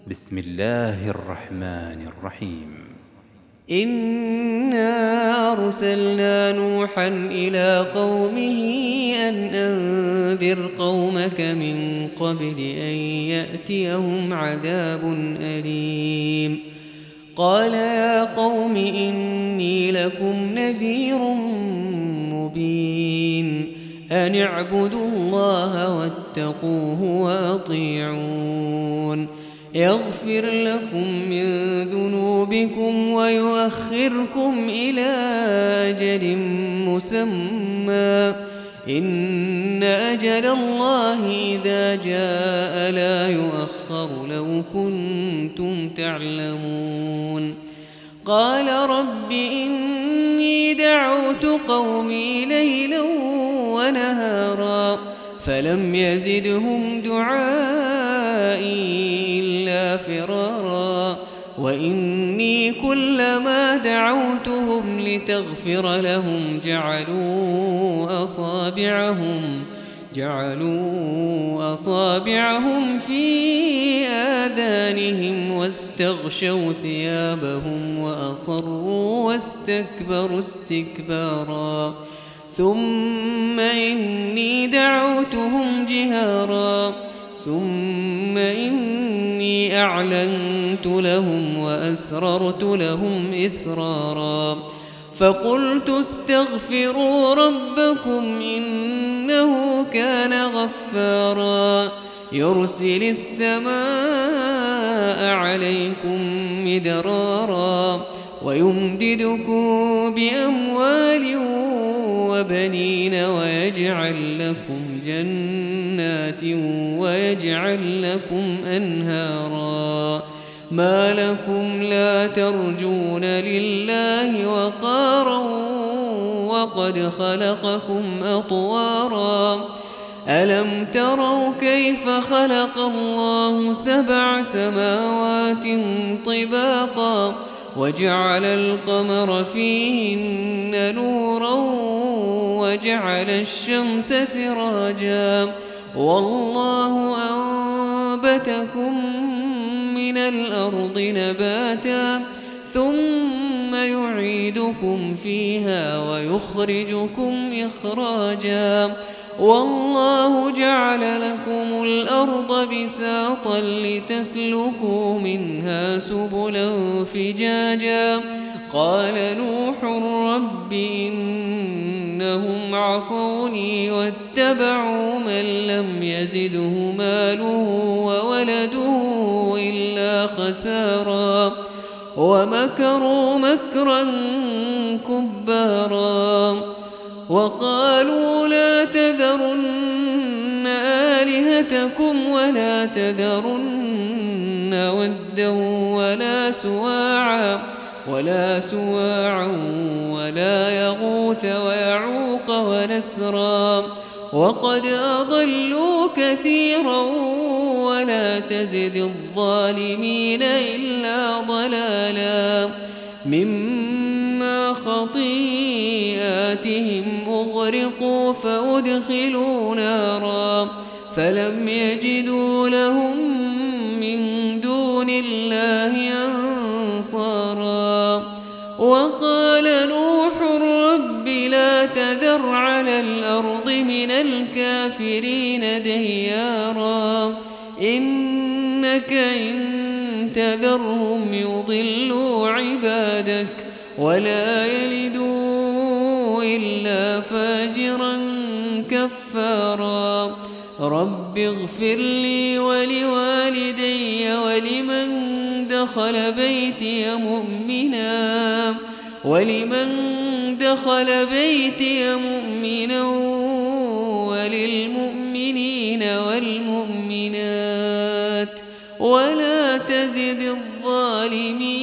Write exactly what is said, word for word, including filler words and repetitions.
بسم الله الرحمن الرحيم. إنا أرسلنا نوحا إلى قومه أن أنذر قومك من قبل أن يأتيهم عذاب أليم. قال يا قوم إني لكم نذير مبين أن اعبدوا الله واتقوه وأطيعون يغفر لكم من ذنوبكم ويؤخركم إلى أجل مسمى إن أجل الله إذا جاء لا يؤخر لو كنتم تعلمون. قال رب إني دعوت قومي ليلا ونهارا فلم يزدهم دعائي إلا فرارا وإني كلما دعوتهم لتغفر لهم جعلوا أصابعهم جعلوا أصابعهم في آذانهم واستغشوا ثيابهم وأصروا واستكبروا استكبارا ثم إني دعوتهم جهارا ثم إني أعلنت لهم وأسررت لهم إسرارا فقلت استغفروا ربكم إنه كان غفارا يرسل السماء عليكم مدرارا ويمددكم بأموال وبنين ويجعل لكم جنات ويجعل لكم أنهارا ما لكم لا ترجون لله وقارا وقد خلقكم أطوارا ألم تروا كيف خلق الله سبع سماوات طباقا وجعل القمر فيهن نورا وجعل الشمس سراجا والله أنبتكم من الأرض نباتا ثم يعيدكم فيها ويخرجكم إخراجا والله جعل لكم الأرض بساطا لتسلكوا منها سبلا فجاجا قال نوح رب إنهم عصوني واتبعوا من لم يزده ماله وولده إلا خسارا ومكروا مكرا كبارا وقالوا لا تذرن آلهتكم ولا تذرن ودا ولا سواعا ولا سواعا ولا يغوث ويعوق ونسرا وقد أضلوا كثيرا ولا تزد الظالمين إلا ضلالا مما خطيئاتهم أغرقوا فأدخلوا نارا فلم يجدوا لهم من دون الله أنصارا وقال نوح رب لا تذر على الأرض من الكافرين ديارا إنك إن تذرهم يضلوا عبادك ولا يلدوا إلا فاجرا كفارا رب اغفر لي ولوالدي ولمن دخل بيتي مؤمنا ولمن دخل بيتي مؤمنا وللمؤمنين والمؤمنات ولا تزد الظالمين